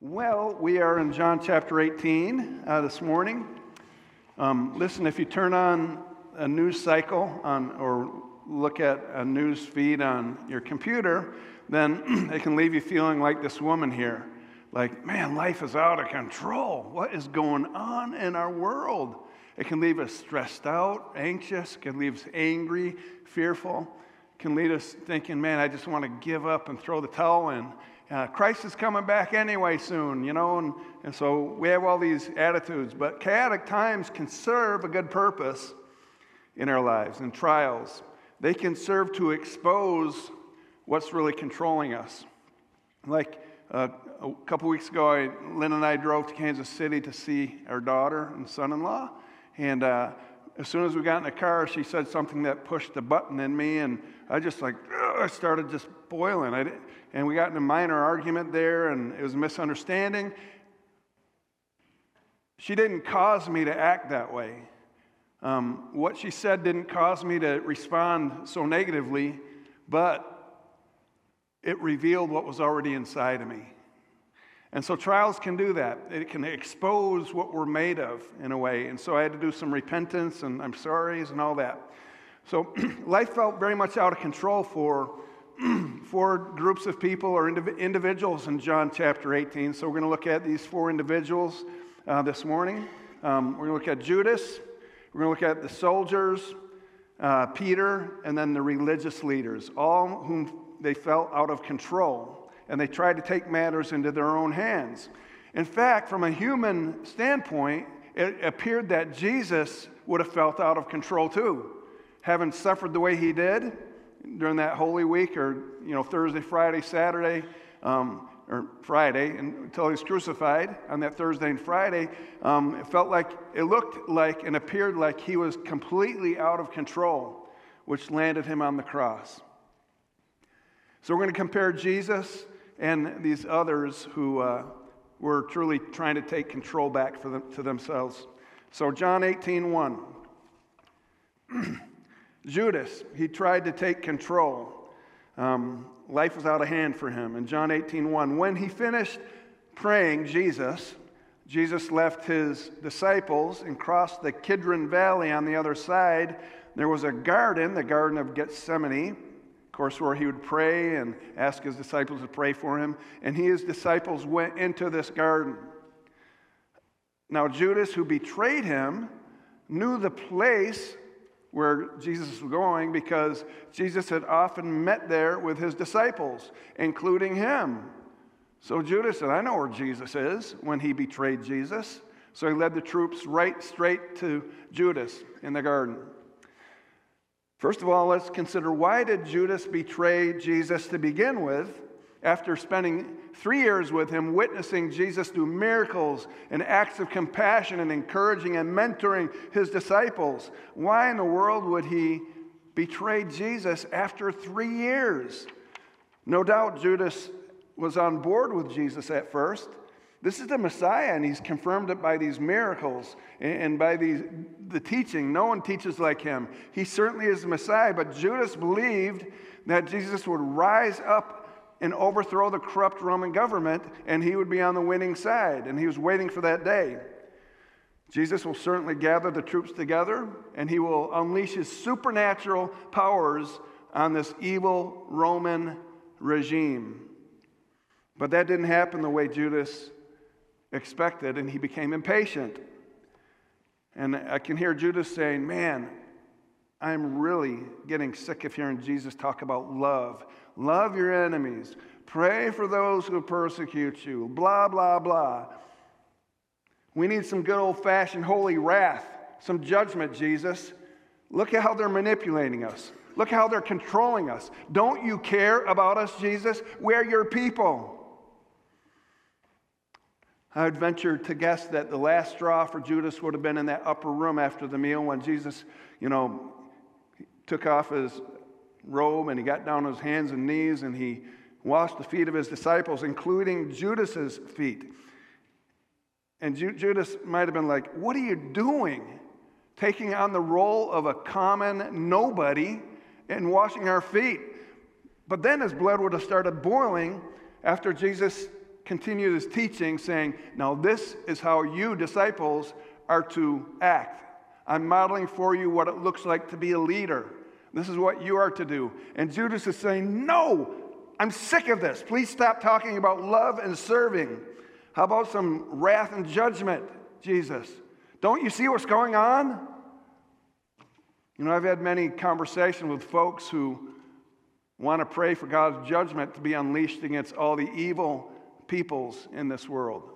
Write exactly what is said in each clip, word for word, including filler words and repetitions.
Well, we are in John chapter eighteen uh, this morning. Um, listen, if you turn on a news cycle on, or look at a news feed on your computer, then it can leave you feeling like this woman here. Like, man, life is out of control. What is going on in our world? It can leave us stressed out, anxious, can leave us angry, fearful, can lead us thinking, man, I just want to give up and throw the towel in. Uh, Christ is coming back anyway soon, you know, and, and so we have all these attitudes. But chaotic times can serve a good purpose in our lives, and trials. They can serve to expose what's really controlling us. Like uh, a couple weeks ago, I, Lynn and I drove to Kansas City to see our daughter and son-in-law, and uh, as soon as we got in the car, she said something that pushed a button in me, and I just like, I started just boiling. I, and we got in a minor argument there, and it was a misunderstanding. She didn't cause me to act that way. Um, what she said didn't cause me to respond so negatively, but it revealed what was already inside of me. And so trials can do that. It can expose what we're made of in a way. And so I had to do some repentance and I'm sorry's and all that. So life felt very much out of control for, for groups of people or indiv- individuals in John chapter eighteen. So we're going to look at these four individuals uh, this morning. Um, we're going to look at Judas. We're going to look at the soldiers, uh, Peter, and then the religious leaders, all whom they felt out of control. And they tried to take matters into their own hands. In fact, from a human standpoint, it appeared that Jesus would have felt out of control too. Having suffered the way he did during that Holy Week, or you know Thursday, Friday, Saturday, um, or Friday, until he was crucified on that Thursday and Friday, um, it felt like, it looked like and appeared like he was completely out of control, which landed him on the cross. So we're going to compare Jesus and these others who uh, were truly trying to take control back for them, to themselves. So John eighteen one. Judas, he tried to take control. Um, life was out of hand for him. In John eighteen one, when he finished praying, Jesus, Jesus left his disciples and crossed the Kidron Valley on the other side. There was a garden, the Garden of Gethsemane, of course, where he would pray and ask his disciples to pray for him. And he and his disciples went into this garden. Now, Judas, who betrayed him, knew the place where Jesus was going because Jesus had often met there with his disciples, including him. So Judas said, I know where Jesus is, when he betrayed Jesus. So he led the troops right straight to Judas in the garden. First of all, let's consider, why did Judas betray Jesus to begin with after spending three years with him, witnessing Jesus do miracles and acts of compassion and encouraging and mentoring his disciples? Why in the world would he betray Jesus after three years? No doubt Judas was on board with Jesus at first. This is the Messiah, and he's confirmed it by these miracles and by these, the teaching. No one teaches like him. He certainly is the Messiah, but Judas believed that Jesus would rise up and overthrow the corrupt Roman government, and he would be on the winning side, and he was waiting for that day. Jesus will certainly gather the troops together, and he will unleash his supernatural powers on this evil Roman regime. But that didn't happen the way Judas expected, and he became impatient. And I can hear Judas saying, man, I'm really getting sick of hearing Jesus talk about love. Love your enemies. Pray for those who persecute you. Blah, blah, blah. We need some good old-fashioned holy wrath, some judgment, Jesus. Look at how they're manipulating us. Look how they're controlling us. Don't you care about us, Jesus? We're your people. I would venture to guess that the last straw for Judas would have been in that upper room after the meal when Jesus, you know, took off his robe and he got down on his hands and knees and he washed the feet of his disciples, including Judas's feet. And Ju- Judas might have been like, what are you doing? Taking on the role of a common nobody and washing our feet. But then his blood would have started boiling after Jesus continued his teaching, saying, now this is how you disciples are to act. I'm modeling for you what it looks like to be a leader. This is what you are to do. And Judas is saying, no, I'm sick of this. Please stop talking about love and serving. How about some wrath and judgment, Jesus? Don't you see what's going on? You know, I've had many conversations with folks who want to pray for God's judgment to be unleashed against all the evil peoples in this world.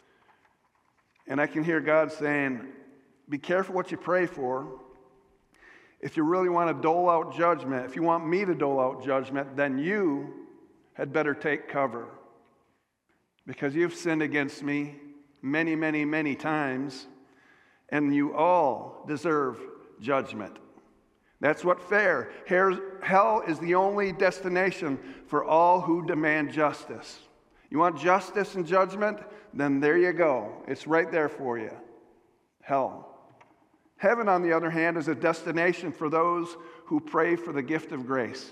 And I can hear God saying, be careful what you pray for. If you really want to dole out judgment, if you want me to dole out judgment, then you had better take cover. Because you've sinned against me many, many, many times, and you all deserve judgment. That's what fair. Hell is the only destination for all who demand justice. You want justice and judgment? Then there you go. It's right there for you. Hell. Heaven, on the other hand, is a destination for those who pray for the gift of grace.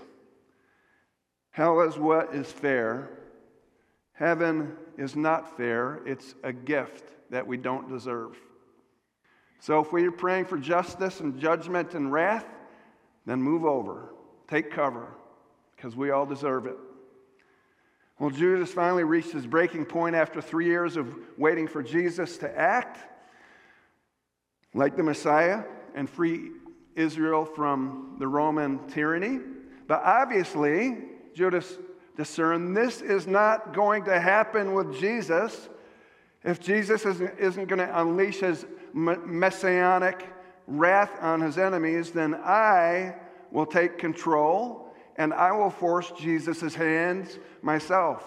Hell is what is fair. Heaven is not fair. It's a gift that we don't deserve. So if we are praying for justice and judgment and wrath, then move over. Take cover, because we all deserve it. Well, Judas finally reached his breaking point after three years of waiting for Jesus to act like the Messiah and free Israel from the Roman tyranny. But obviously, Judas discerned this is not going to happen with Jesus. If Jesus isn't, isn't going to unleash his messianic wrath on his enemies, then I will take control and I will force Jesus' hands myself.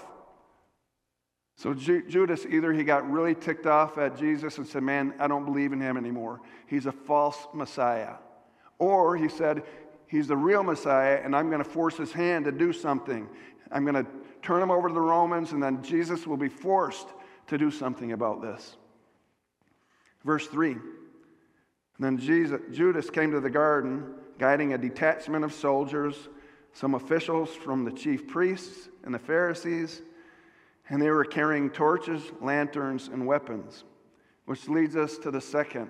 So Ju- Judas, either he got really ticked off at Jesus and said, man, I don't believe in him anymore. He's a false Messiah. Or he said, he's the real Messiah and I'm going to force his hand to do something. I'm going to turn him over to the Romans and then Jesus will be forced to do something about this. Verse three. Then Jesus, Judas came to the garden, guiding a detachment of soldiers, some officials from the chief priests and the Pharisees, and they were carrying torches, lanterns, and weapons, which leads us to the second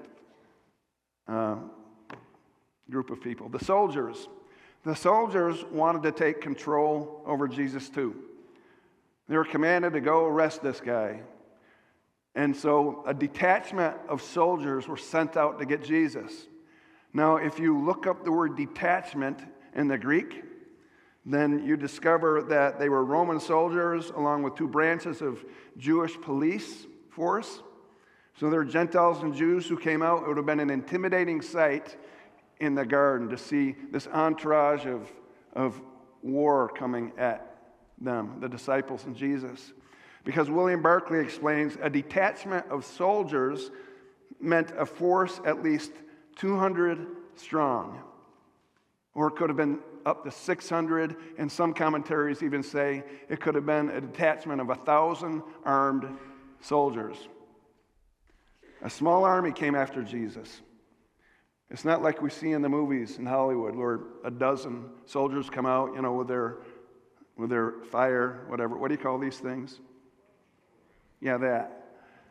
uh, group of people, the soldiers. The soldiers wanted to take control over Jesus too. They were commanded to go arrest this guy. And so a detachment of soldiers were sent out to get Jesus. Now, if you look up the word detachment in the Greek, then you discover that they were Roman soldiers along with two branches of Jewish police force. So there were Gentiles and Jews who came out. It would have been an intimidating sight in the garden to see this entourage of, of war coming at them, the disciples and Jesus. Because William Barclay explains a detachment of soldiers meant a force at least two hundred strong. Or it could have been up to six hundred, and some commentaries even say it could have been a detachment of one thousand armed soldiers. A small army came after Jesus. It's not like we see in the movies in Hollywood where a dozen soldiers come out, you know, with their, with their fire, whatever. What do you call these things? Yeah, that.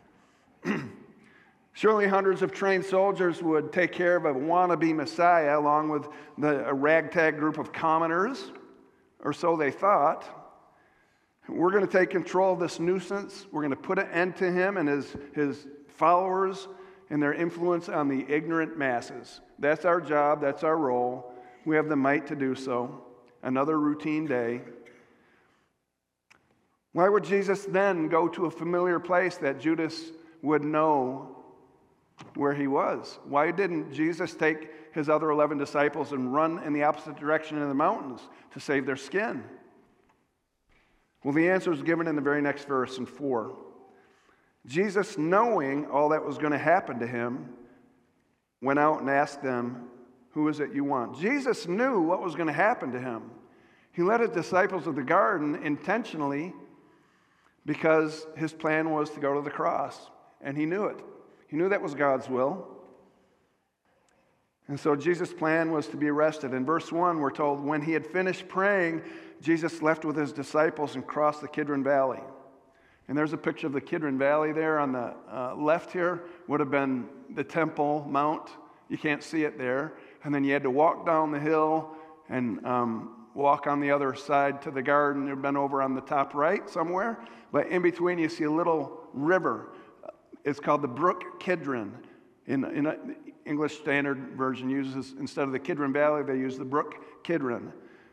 Surely hundreds of trained soldiers would take care of a wannabe Messiah along with the, a ragtag group of commoners, or so they thought. We're going to take control of this nuisance. We're going to put an end to him and his, his followers and their influence on the ignorant masses. That's our job. That's our role. We have the might to do so. Another routine day. Why would Jesus then go to a familiar place that Judas would know where he was? Why didn't Jesus take his other eleven disciples and run in the opposite direction in the mountains to save their skin? Well, the answer is given in the very next verse in four. Jesus, knowing all that was going to happen to him, went out and asked them, "Who is it you want?" Jesus knew what was going to happen to him. He led his disciples to the garden intentionally because his plan was to go to the cross, and he knew it. He knew that was God's will. And so Jesus' plan was to be arrested. In verse one, we're told, when he had finished praying, Jesus left with his disciples and crossed the Kidron Valley. And there's a picture of the Kidron Valley there on the uh, left here, would have been the Temple Mount. You can't see it there. And then you had to walk down the hill and um, walk on the other side to the garden. It would have been over on the top right somewhere. But in between, you see a little river. It's called the Brook Kidron. In, in a, the English Standard Version uses, instead of the Kidron Valley, they use the Brook Kidron.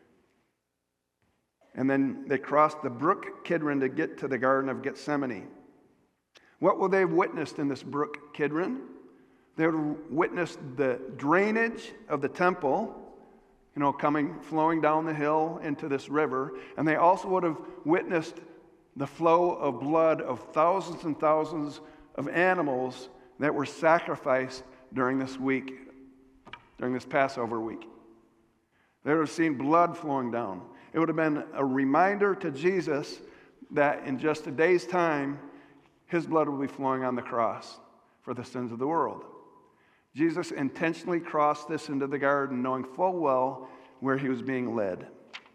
And then they crossed the Brook Kidron to get to the Garden of Gethsemane. What will they have witnessed in this Brook Kidron? They would have witnessed the drainage of the temple, you know, coming, flowing down the hill into this river. And they also would have witnessed the flow of blood of thousands and thousands of animals that were sacrificed during this week, during this Passover week. They would have seen blood flowing down. It would have been a reminder to Jesus that in just a day's time, his blood will be flowing on the cross for the sins of the world. Jesus intentionally crossed this into the garden, knowing full well where he was being led.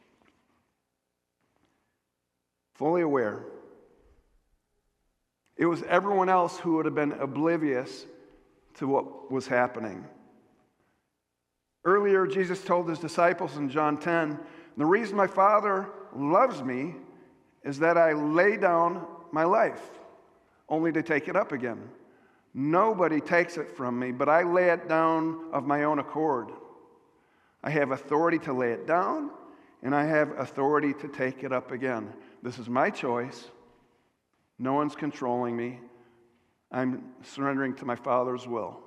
Fully aware. It was everyone else who would have been oblivious to what was happening. Earlier, Jesus told his disciples in John ten, "The reason my Father loves me is that I lay down my life, only to take it up again. Nobody takes it from me, but I lay it down of my own accord. I have authority to lay it down, and I have authority to take it up again. This is my choice. No one's controlling me. I'm surrendering to my Father's will."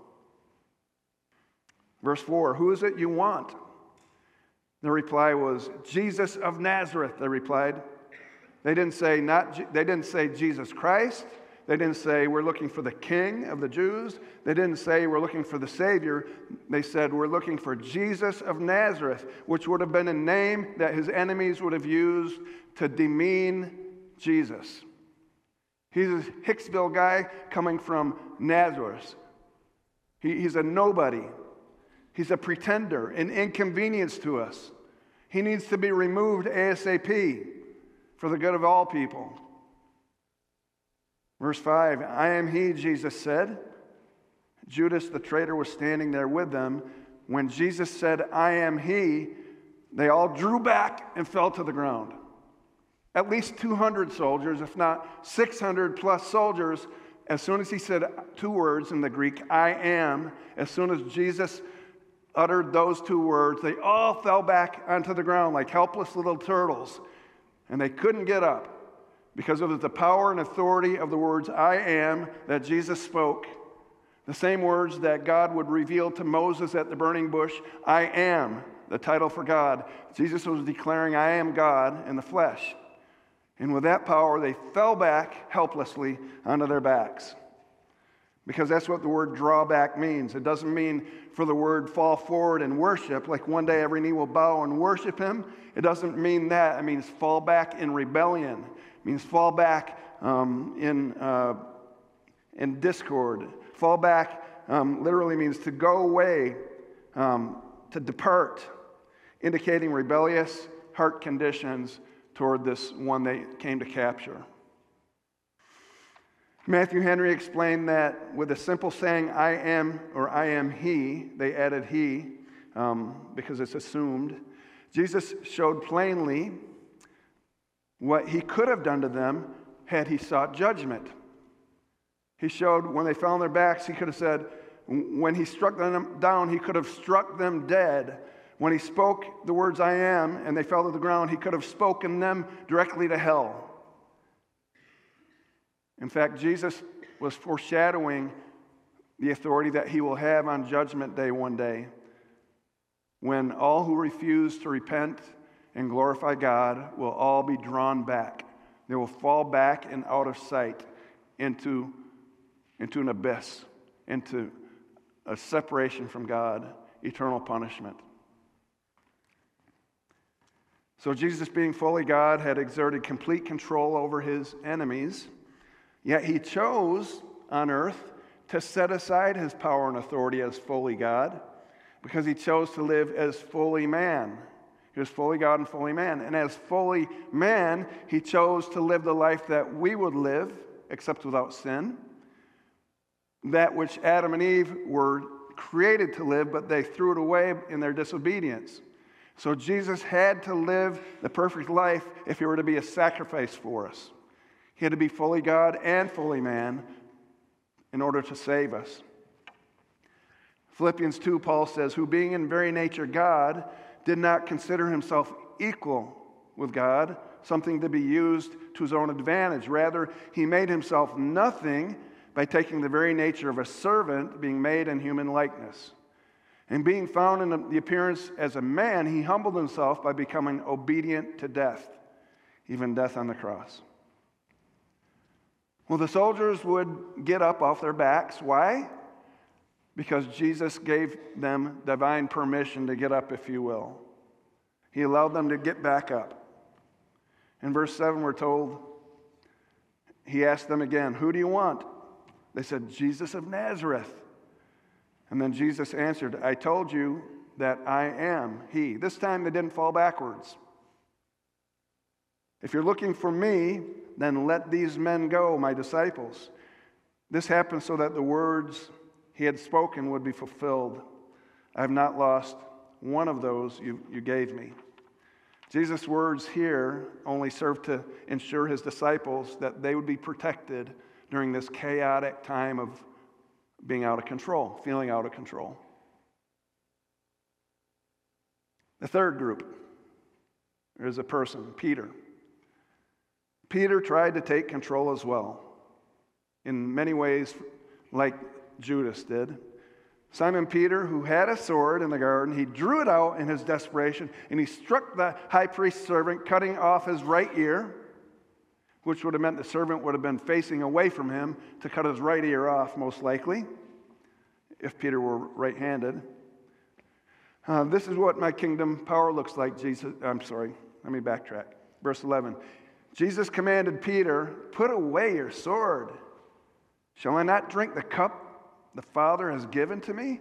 Verse four, "Who is it you want?" The reply was, "Jesus of Nazareth," they replied. They didn't say not. They didn't say Jesus Christ. They didn't say we're looking for the King of the Jews. They didn't say we're looking for the Savior. They said we're looking for Jesus of Nazareth, which would have been a name that his enemies would have used to demean Jesus. He's a Hicksville guy coming from Nazareth. He, he's a nobody. He's a pretender, an inconvenience to us. He needs to be removed ASAP for the good of all people. Verse five, "I am he," Jesus said. Judas the traitor was standing there with them. When Jesus said, "I am he," they all drew back and fell to the ground. At least two hundred soldiers, if not six hundred plus soldiers, as soon as he said two words in the Greek, "I am," as soon as Jesus uttered those two words, they all fell back onto the ground like helpless little turtles. And they couldn't get up because it was the power and authority of the words "I am" that Jesus spoke. The same words that God would reveal to Moses at the burning bush. "I am," the title for God. Jesus was declaring, "I am God" in the flesh. And with that power, they fell back helplessly onto their backs. Because that's what the word "draw back" means. It doesn't mean for the word "fall forward and worship," like one day every knee will bow and worship him. It doesn't mean that. It means fall back in rebellion. It means fall back um, in, uh, in discord. Fall back um, literally means to go away, um, to depart, indicating rebellious heart conditions toward this one they came to capture. Matthew Henry explained that with a simple saying, "I am," or "I am he," they added "he," um, because it's assumed. Jesus showed plainly what he could have done to them had he sought judgment. He showed when they fell on their backs, he could have said, when he struck them down, he could have struck them dead. When he spoke the words "I am" and they fell to the ground, he could have spoken them directly to hell. In fact, Jesus was foreshadowing the authority that he will have on Judgment Day one day, when all who refuse to repent and glorify God will all be drawn back. They will fall back and out of sight into, into an abyss, into a separation from God, eternal punishment. So Jesus, being fully God, had exerted complete control over his enemies. Yet he chose on earth to set aside his power and authority as fully God because he chose to live as fully man. He was fully God and fully man. And as fully man, he chose to live the life that we would live, except without sin. That which Adam and Eve were created to live, but they threw it away in their disobedience. So Jesus had to live the perfect life if he were to be a sacrifice for us. He had to be fully God and fully man in order to save us. Philippians two, Paul says, who being in very nature God, did not consider himself equal with God, something to be used to his own advantage. Rather, he made himself nothing by taking the very nature of a servant, being made in human likeness. And being found in the appearance as a man, he humbled himself by becoming obedient to death, even death on the cross. Well, the soldiers would get up off their backs. Why? Because Jesus gave them divine permission to get up, if you will. He allowed them to get back up. In verse seven, we're told, he asked them again, who do you want? They said, Jesus of Nazareth. And then Jesus answered, I told you that I am he. This time they didn't fall backwards. If you're looking for me, then let these men go, my disciples. This happened so that the words he had spoken would be fulfilled. I have not lost one of those you, you gave me. Jesus' words here only served to ensure his disciples that they would be protected during this chaotic time of being out of control, feeling out of control. The third group is a person, Peter. Peter tried to take control as well, in many ways like Judas did. Simon Peter, who had a sword in the garden, he drew it out in his desperation, and he struck the high priest's servant, cutting off his right ear, which would have meant the servant would have been facing away from him to cut his right ear off, most likely, if Peter were right-handed. Uh, this is what my kingdom power looks like, Jesus. I'm sorry, let me backtrack. Verse eleven. Jesus commanded Peter, put away your sword. Shall I not drink the cup the Father has given to me?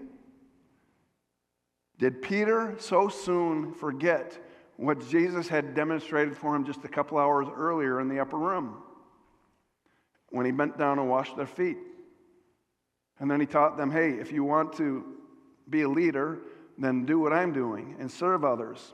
Did Peter so soon forget what Jesus had demonstrated for him just a couple hours earlier in the upper room when he bent down and washed their feet? And then he taught them, hey, if you want to be a leader, then do what I'm doing and serve others.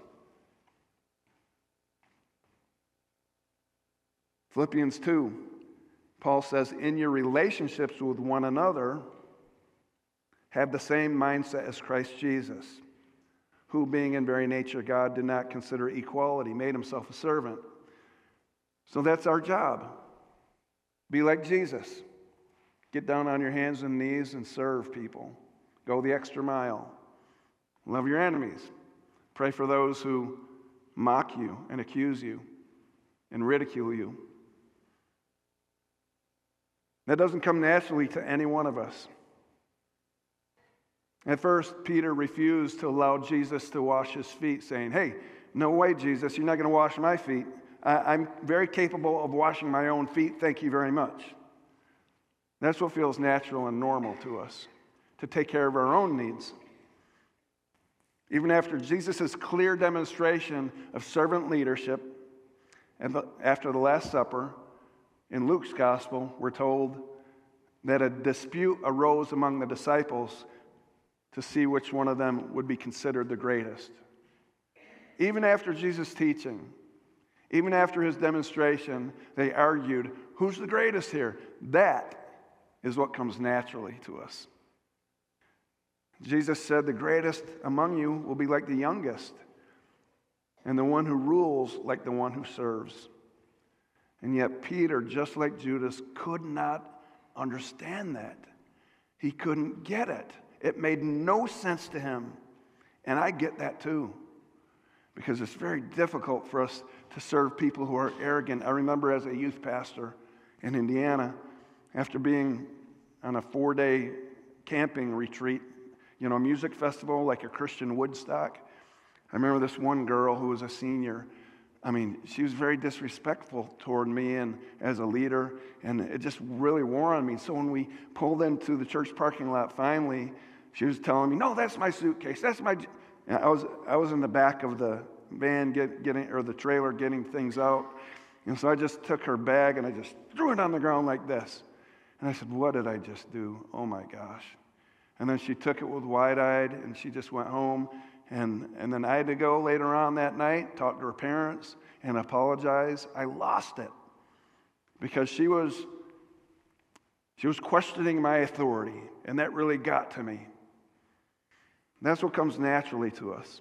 Philippians two, Paul says, in your relationships with one another, have the same mindset as Christ Jesus, who being in very nature God did not consider equality, made himself a servant. So that's our job. Be like Jesus. Get down on your hands and knees and serve people. Go the extra mile. Love your enemies. Pray for those who mock you and accuse you and ridicule you. That doesn't come naturally to any one of us. At first, Peter refused to allow Jesus to wash his feet, saying, hey, no way, Jesus, you're not going to wash my feet. I, I'm very capable of washing my own feet. Thank you very much. That's what feels natural and normal to us, to take care of our own needs. Even after Jesus' clear demonstration of servant leadership, and the, after the Last Supper, in Luke's gospel, we're told that a dispute arose among the disciples to see which one of them would be considered the greatest. Even after Jesus' teaching, even after his demonstration, they argued, who's the greatest here? That is what comes naturally to us. Jesus said, the greatest among you will be like the youngest, and the one who rules like the one who serves. And yet Peter, just like Judas, could not understand that. He couldn't get it. It made no sense to him. And I get that too, because it's very difficult for us to serve people who are arrogant. I remember as a youth pastor in Indiana, after being on a four-day camping retreat, you know, a music festival like a Christian Woodstock, I remember this one girl who was a senior. I mean, she was very disrespectful toward me and as a leader, and it just really wore on me. So when we pulled into the church parking lot finally, she was telling me, no, that's my suitcase. That's my... And I was I was in the back of the van get, getting, or the trailer getting things out. And so I just took her bag and I just threw it on the ground like this. And I said, what did I just do? Oh my gosh. And then she took it with wide-eyed and she just went home. And, and then I had to go later on that night, talk to her parents and apologize. I lost it because she was, she was questioning my authority, and that really got to me. That's what comes naturally to us.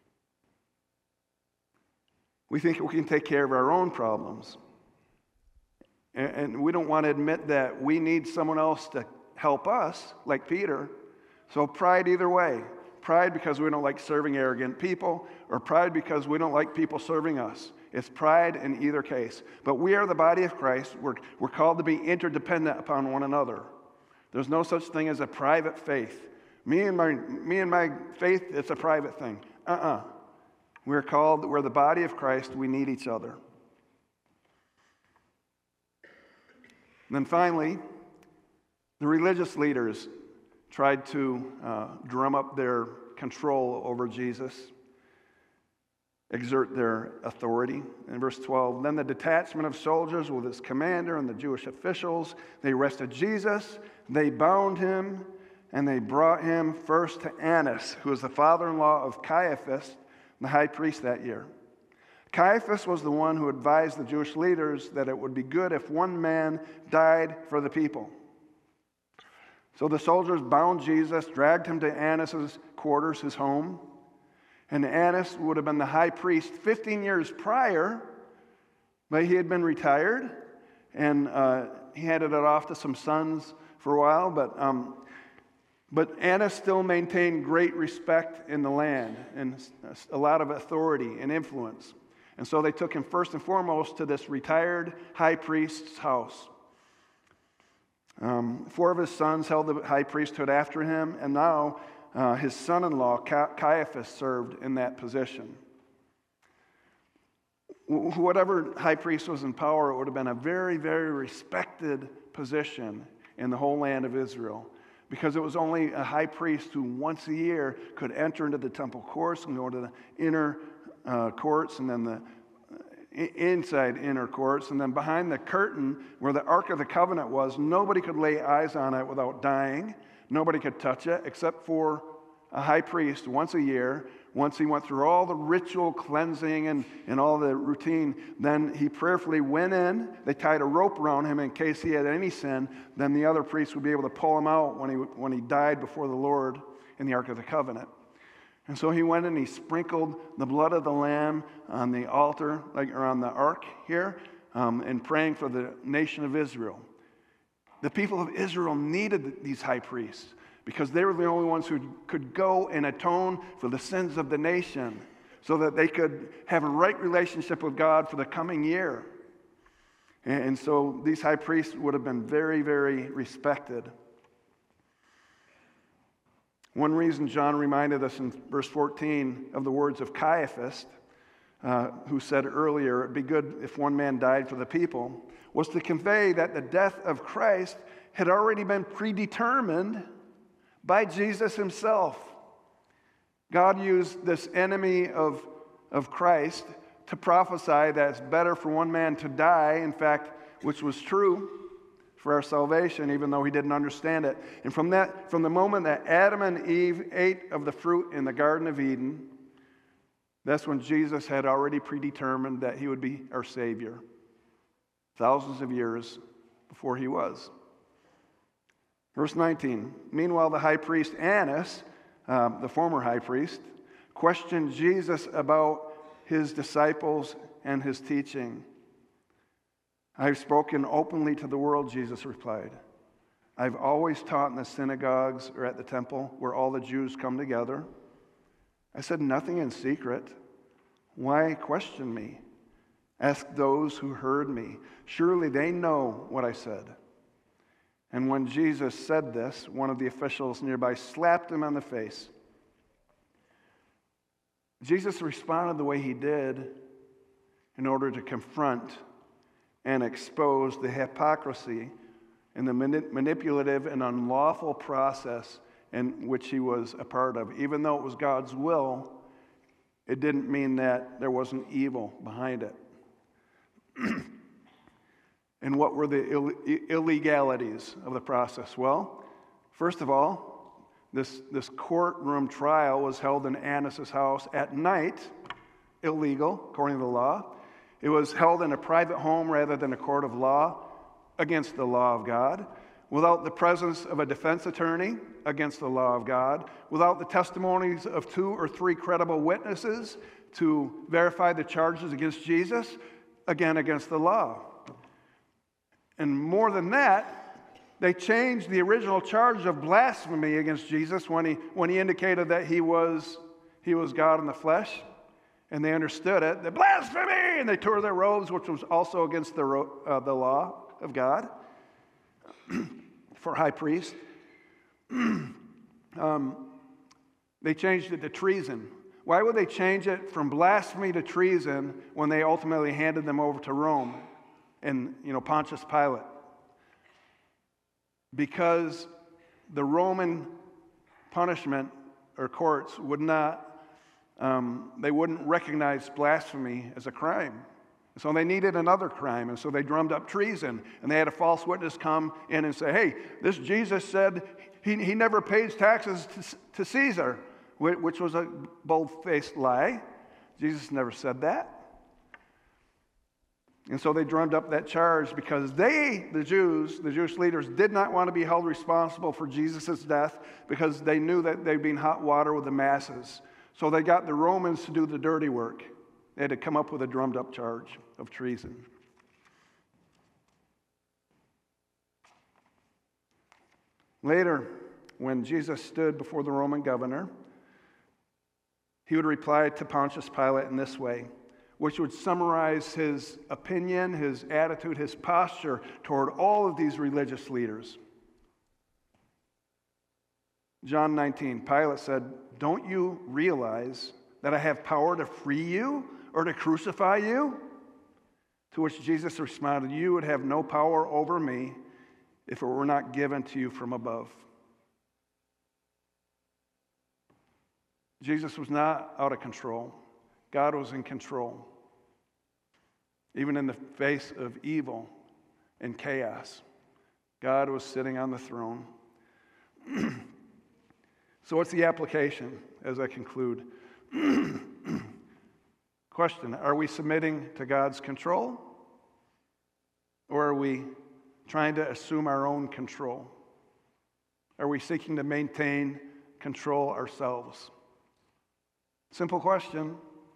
We think we can take care of our own problems. And, and we don't want to admit that we need someone else to help us, like Peter. So pride either way. Pride because we don't like serving arrogant people, or pride because we don't like people serving us. It's pride in either case. But we are the body of Christ. We're, we're called to be interdependent upon one another. There's no such thing as a private faith. Me and my, me and my faith, it's a private thing. Uh-uh. We're called, we're the body of Christ. We need each other. And then finally, the religious leaders tried to uh, drum up their control over Jesus, exert their authority. In verse twelve, then the detachment of soldiers with its commander and the Jewish officials, they arrested Jesus, they bound him, and they brought him first to Annas, who was the father-in-law of Caiaphas, the high priest that year. Caiaphas was the one who advised the Jewish leaders that it would be good if one man died for the people. So the soldiers bound Jesus, dragged him to Annas' quarters, his home. And Annas would have been the high priest fifteen years prior, but he had been retired, and uh, he handed it off to some sons for a while. But, um, but Annas still maintained great respect in the land and a lot of authority and influence. And so they took him first and foremost to this retired high priest's house. Um, four of his sons held the high priesthood after him, and now uh, his son-in-law, Caiaphas, served in that position. Wh- whatever high priest was in power, it would have been a very, very respected position in the whole land of Israel, because it was only a high priest who once a year could enter into the temple courts and go to the inner uh, courts and then the inside inner courts, and then behind the curtain where the Ark of the Covenant was, nobody could lay eyes on it without dying. Nobody could touch it except for a high priest once a year. Once he went through all the ritual cleansing and, and all the routine, then he prayerfully went in. They tied a rope around him in case he had any sin. Then the other priests would be able to pull him out when he, when he died before the Lord in the Ark of the Covenant. And so he went and he sprinkled the blood of the lamb on the altar, like or on the ark here, um, and praying for the nation of Israel. The people of Israel needed these high priests because they were the only ones who could go and atone for the sins of the nation so that they could have a right relationship with God for the coming year. And, and so these high priests would have been very, very respected. One reason John reminded us in verse fourteen of the words of Caiaphas, uh, who said earlier, it'd be good if one man died for the people, was to convey that the death of Christ had already been predetermined by Jesus himself. God used this enemy of, of Christ to prophesy that it's better for one man to die, in fact, which was true for our salvation, even though he didn't understand it. And from that, from the moment that Adam and Eve ate of the fruit in the Garden of Eden, that's when Jesus had already predetermined that he would be our Savior, thousands of years before he was. Verse nineteen, meanwhile the high priest Annas, uh, the former high priest, questioned Jesus about his disciples and his teaching. I've spoken openly to the world, Jesus replied. I've always taught in the synagogues or at the temple where all the Jews come together. I said nothing in secret. Why question me? Ask those who heard me. Surely they know what I said. And when Jesus said this, one of the officials nearby slapped him on the face. Jesus responded the way he did in order to confront and expose the hypocrisy and the manip- manipulative and unlawful process in which he was a part of. Even though it was God's will, it didn't mean that there wasn't evil behind it. And what were the Ill- illegalities of the process? Well, first of all, this, this courtroom trial was held in Annas' house at night, illegal, according to the law. It was held in a private home rather than a court of law, against the law of God, without the presence of a defense attorney, against the law of God, without the testimonies of two or three credible witnesses to verify the charges against Jesus, again, against the law. And more than that, they changed the original charge of blasphemy against Jesus when he, when he indicated that he was, he was God in the flesh. And they understood it. The blasphemy! And they tore their robes, which was also against the, uh, the law of God for high priest. um, they changed it to treason. Why would they change it from blasphemy to treason when they ultimately handed them over to Rome and, you know, Pontius Pilate? Because the Roman punishment or courts would not Um, they wouldn't recognize blasphemy as a crime. So they needed another crime, and so they drummed up treason. And they had a false witness come in and say, hey, this Jesus said he, he never pays taxes to, to Caesar, which was a bold-faced lie. Jesus never said that. And so they drummed up that charge because they, the Jews, the Jewish leaders, did not want to be held responsible for Jesus' death because they knew that they'd be in hot water with the masses. So they got the Romans to do the dirty work. They had to come up with a drummed-up charge of treason. Later, when Jesus stood before the Roman governor, he would reply to Pontius Pilate in this way, which would summarize his opinion, his attitude, his posture toward all of these religious leaders. John nineteen, Pilate said, don't you realize that I have power to free you or to crucify you? To which Jesus responded, you would have no power over me if it were not given to you from above. Jesus was not out of control. God was in control. Even in the face of evil and chaos, God was sitting on the throne. So what's the application as I conclude? Question, are we submitting to God's control? Or are we trying to assume our own control? Are we seeking to maintain control ourselves? Simple question.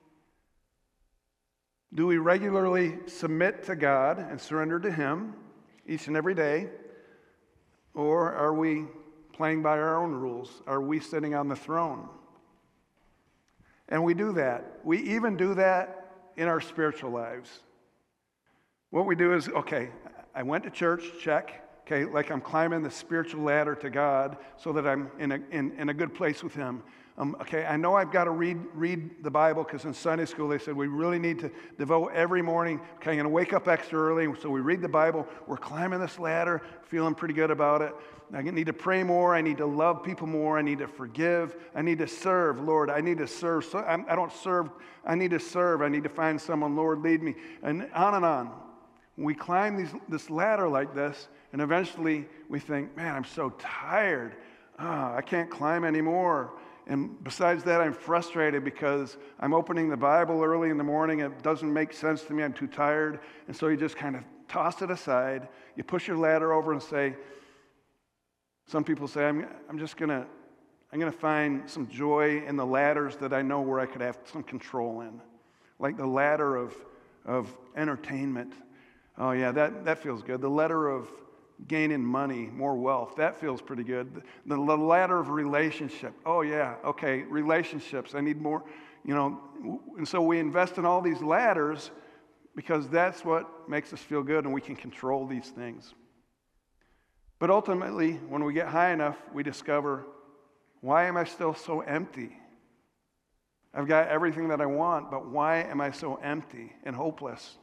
Do we regularly submit to God and surrender to Him each and every day? Or are we playing by our own rules? Are we sitting on the throne? And we do that. We even do that in our spiritual lives. What we do is, okay, I went to church, check. Okay, like I'm climbing the spiritual ladder to God so that I'm in a, in, in a good place with Him. Um, okay, I know I've got to read read the Bible because in Sunday school they said we really need to devote every morning. Okay, I'm going to wake up extra early, so we read the Bible. We're climbing this ladder, feeling pretty good about it. I need to pray more. I need to love people more. I need to forgive. I need to serve, Lord. I need to serve. So I'm, I don't serve. I need to serve. I need to find someone. Lord, lead me. And on and on. We climb these, this ladder like this, and eventually we think, man, I'm so tired. Oh, I can't climb anymore. And besides that, I'm frustrated because I'm opening the Bible early in the morning. It doesn't make sense to me. I'm too tired. And so you just kind of toss it aside. You push your ladder over and say, some people say, I'm, I'm just going to I'm going to find some joy in the ladders that I know where I could have some control in. Like the ladder of, of entertainment. Oh, yeah, that, that feels good. The ladder of gaining money, more wealth, that feels pretty good. The, the ladder of relationship. Oh, yeah, okay, relationships. I need more, you know. And so we invest in all these ladders because that's what makes us feel good and we can control these things. But ultimately, when we get high enough, we discover, why am I still so empty? I've got everything that I want, but why am I so empty and hopeless?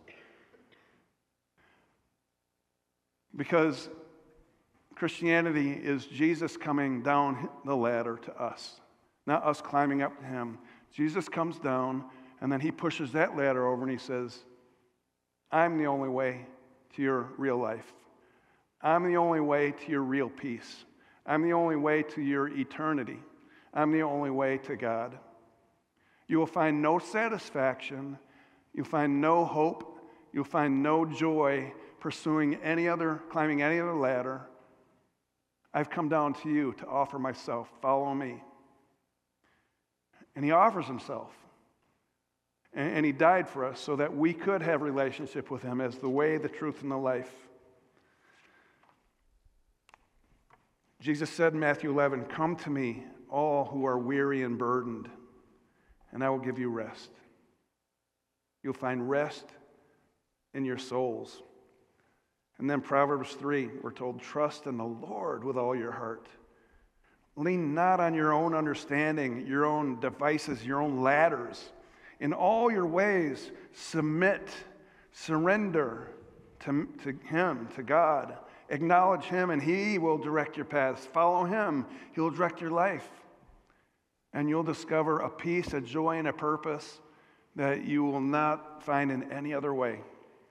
Because Christianity is Jesus coming down the ladder to us, not us climbing up to Him. Jesus comes down, and then he pushes that ladder over and he says, I'm the only way to your real life. I'm the only way to your real peace. I'm the only way to your eternity. I'm the only way to God. You will find no satisfaction. You'll find no hope. You'll find no joy pursuing any other, climbing any other ladder. I've come down to you to offer myself. Follow me. And he offers himself. And, and he died for us so that we could have relationship with him as the way, the truth, and the life. Jesus said in Matthew eleven, come to me, all who are weary and burdened, and I will give you rest. You'll find rest in your souls. And then Proverbs three, we're told, trust in the Lord with all your heart. Lean not on your own understanding, your own devices, your own ladders. In all your ways, submit, surrender to, to him, to God. Acknowledge him, and he will direct your paths. Follow him. He'll direct your life. And you'll discover a peace, a joy, and a purpose that you will not find in any other way.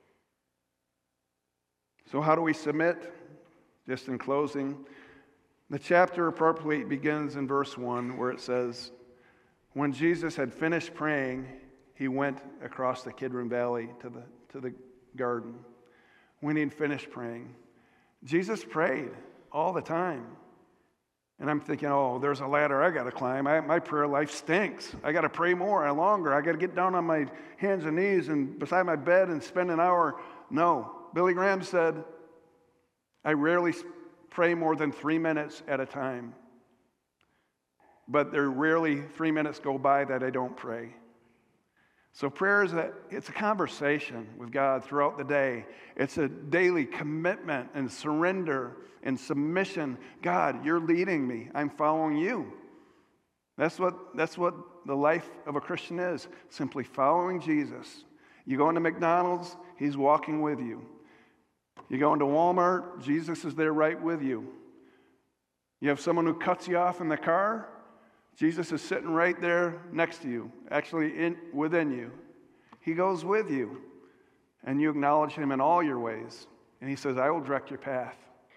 So how do we submit? Just in closing, the chapter appropriately begins in verse one, where it says, when Jesus had finished praying, he went across the Kidron Valley to the, to the garden. When he'd finished praying, Jesus prayed all the time. And I'm thinking, oh, there's a ladder I got to climb. I, my prayer life stinks. I got to pray more and longer. I got to get down on my hands and knees and beside my bed and spend an hour. No. Billy Graham said, I rarely pray more than three minutes at a time. But there rarely three minutes go by that I don't pray. So prayer is a, it's a conversation with God throughout the day. It's a daily commitment and surrender and submission. God, you're leading me. I'm following you. That's what, that's what the life of a Christian is, simply following Jesus. You go into McDonald's, he's walking with you. You go into Walmart, Jesus is there right with you. You have someone who cuts you off in the car, Jesus is sitting right there next to you, actually in, within you. He goes with you, and you acknowledge him in all your ways. And he says, I will direct your path.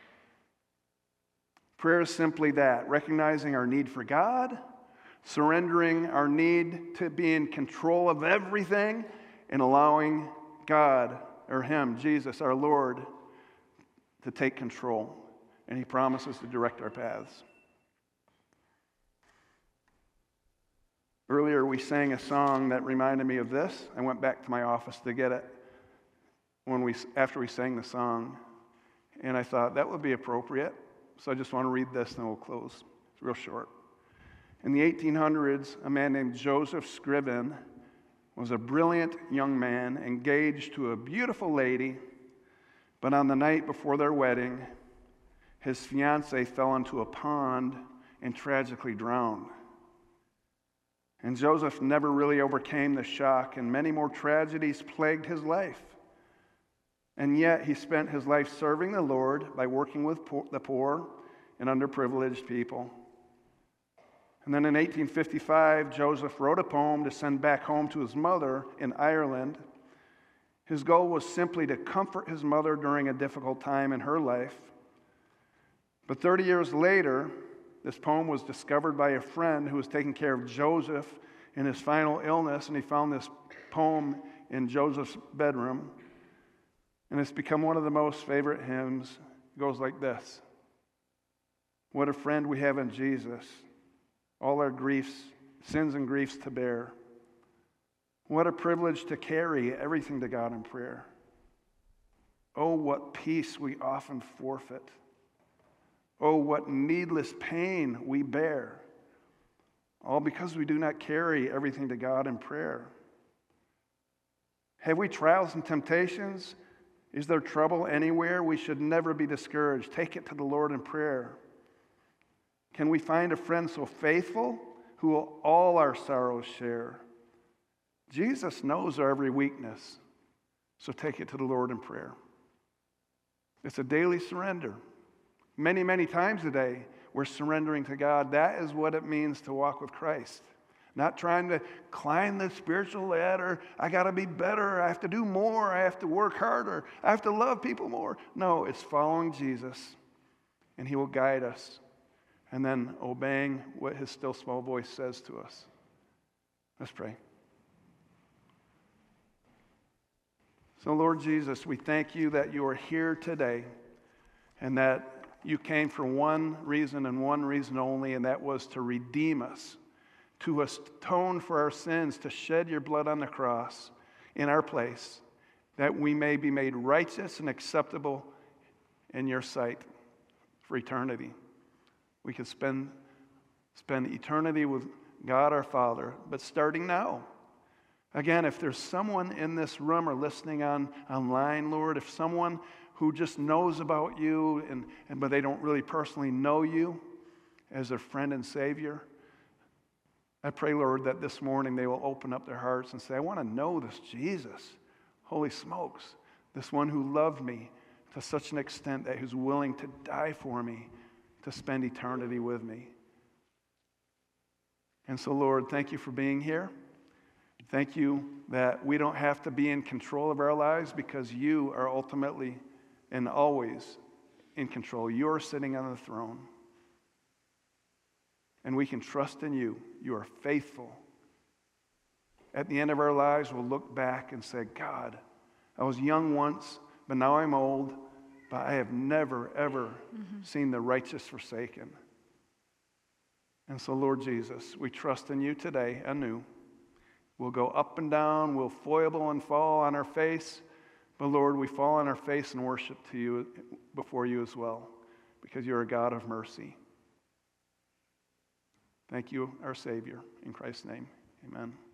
Prayer is simply that, recognizing our need for God, surrendering our need to be in control of everything, and allowing God, or him, Jesus, our Lord, to take control. And he promises to direct our paths. Earlier, we sang a song that reminded me of this. I went back to my office to get it when we, after we sang the song, and I thought that would be appropriate. So I just want to read this, and then we'll close. It's real short. In the eighteen hundreds, a man named Joseph Scriven was a brilliant young man engaged to a beautiful lady, but on the night before their wedding, his fiancée fell into a pond and tragically drowned. And Joseph never really overcame the shock, and many more tragedies plagued his life. And yet he spent his life serving the Lord by working with poor, the poor and underprivileged people. And then in eighteen fifty-five, Joseph wrote a poem to send back home to his mother in Ireland. His goal was simply to comfort his mother during a difficult time in her life. But thirty years later, this poem was discovered by a friend who was taking care of Joseph in his final illness, and he found this poem in Joseph's bedroom. And it's become one of the most favorite hymns. It goes like this. What a friend we have in Jesus, all our griefs, sins and griefs to bear. What a privilege to carry everything to God in prayer. Oh, what peace we often forfeit. Oh, what needless pain we bear, all because we do not carry everything to God in prayer. Have we trials and temptations? Is there trouble anywhere? We should never be discouraged. Take it to the Lord in prayer. Can we find a friend so faithful who will all our sorrows share? Jesus knows our every weakness, so take it to the Lord in prayer. It's a daily surrender. Many, many times a day, we're surrendering to God. That is what it means to walk with Christ. Not trying to climb the spiritual ladder. I got to be better. I have to do more. I have to work harder. I have to love people more. No, it's following Jesus, and he will guide us, and then obeying what his still small voice says to us. Let's pray. So, Lord Jesus, we thank you that you are here today and that you came for one reason and one reason only, and that was to redeem us, to atone for our sins, to shed your blood on the cross in our place, that we may be made righteous and acceptable in your sight for eternity. We can spend, spend eternity with God our Father, but starting now. Again, if there's someone in this room or listening on online, Lord, if someone who just knows about you, and, and but they don't really personally know you as their friend and Savior, I pray, Lord, that this morning they will open up their hearts and say, I want to know this Jesus. Holy smokes, this one who loved me to such an extent that he's willing to die for me, to spend eternity with me. And so, Lord, thank you for being here. Thank you that we don't have to be in control of our lives because you are ultimately and always in control. You're sitting on the throne. And we can trust in you. You are faithful. At the end of our lives, we'll look back and say, God, I was young once, but now I'm old, but I have never, ever mm-hmm. seen the righteous forsaken. And so, Lord Jesus, we trust in you today anew. We'll go up and down, we'll foible and fall on our face, but Lord, we fall on our face and worship to you before you as well, because you're a God of mercy. Thank you, our Savior. In Christ's name, amen.